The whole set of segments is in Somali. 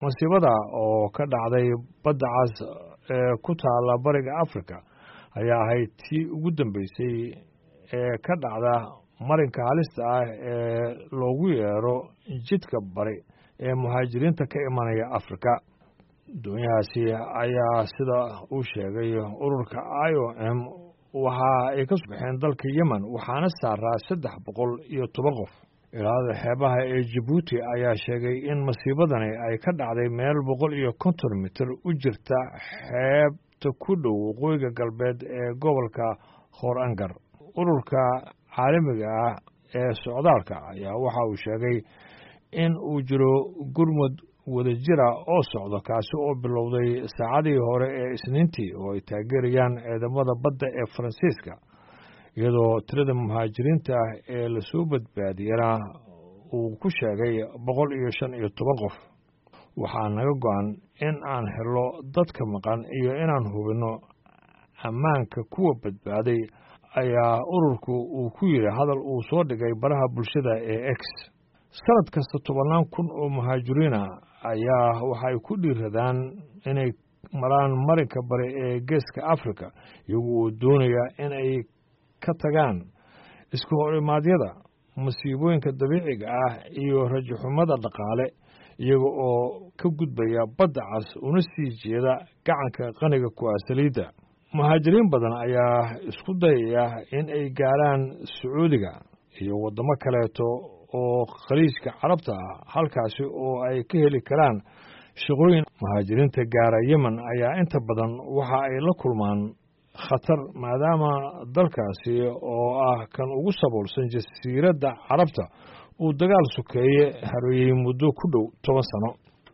masiibada oo ka dhacday badda cas ee ku taalla bariga afrika ayaa ahayd tii ugu dambeysay ee ka dhacda marinka halista ah ee loogu yeero jidka bari ee muhaajiriinta ka imanaya afrika doonyahaasi ayaa sida uu sheegay ururka IOM waxa ay ka baxeen dalka yemen waxaana saaraa 310 qof ilaalada xeebaha ee Djibouti ayaa sheegay in masiibadani ay ka dhacday meel 150 mitir u jirta xeebta ku dhow waqooyiga galbeed ee gobolka Khorangar ururka caalamiga ah ee socdaalka ayaa waxa uu sheegay in uu jiro gurmud wadajira oo socdo kaasi oo bilowday saacadii hore ee Isniintii oo ay taageerayaan ciidamada badda ee Faransiiska iyadoo tirada muhaajiriinta ee la soo badbaadiyana uu ku sheegay 115 qof waxaa naga go'an in aan helo dadka maqan iyo inaan hubino ammaanka kuwa badbaaday ayaa ururku uu ku yiri hadal uu soo dhigay baraha bulshada ee X sanad kasta 10,000 oo muhaajiriina ayaa waxay ku dhiiradaan inay maraan marinka bari ee geeska Afrika iyagoo doonaya in ay ka tagaan isku horimaadyada musiibooyinka dabiiciga ah iyo rajo xumada dhaqaale iyaga oo ka gudbaya badda cas una sii jeeda gacanka qaniga ku asaliida muhaajiriin badan ayaa isku dayaya in ay gaaraan Sacuudiga iyo wadamo kaleeto oo khaliijka carabta ah halkaasi oo ay ka heli karaan shaqooyin muhaajiriinta gaara Yemen ayaa inta badan waxa ay la kulmaan khatar maadaama dalkaasi oo ah kan ugu saboolsan jasiiradda carabta uu dagaal sukeeye hareeyay muddo ku dhow 10 sano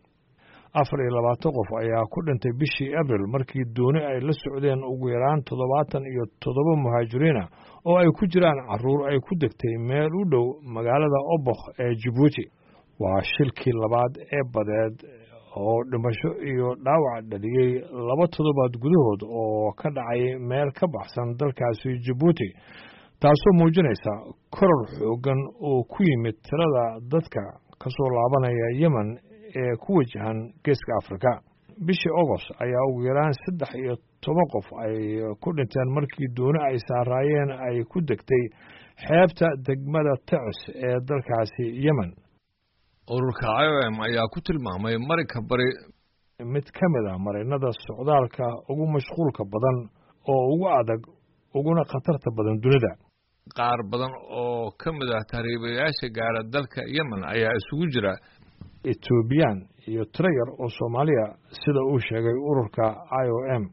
24 qof ayaa ku dhintay bishii Abriil markii dooni ay la socdeen ugu yaraan 77 muhaajiriin oo ay ku jiraan caruur ay ku degtay meel u dhow magaalada Obokh ee Djibouti waa shilkii labaad ee badeed oo dhimasho iyo dhaawac dhaliyay 2 toddobaad gudahood oo ka dhacay meel ka baxsan dalkaasi Djibouti taasoo muujinaysa koror xoogan oo ku yimid tirada dadka ka soo laabanaya Yemen ee ku wajahan geeska Afrika bishii August ayaa ugu yaraan 13 qof ay ku dhinteen markii dooni ay saarayeen ay ku degtay xeebta degmada Tacis ee dalkaasi Yemen ururka IOM ayaa ku tilmaamay marinka bari mid ka mid ah marinada socdaalka ugu mashquulka badan oo ugu adag uguna khatarta badan dunida qaar badan oo ka mid ah tahriibayaasha gaara dalka Yemen ayaa isugu jira Ethiopian iyo tiro yar oo Soomaaliya sida uu sheegay ururka IOM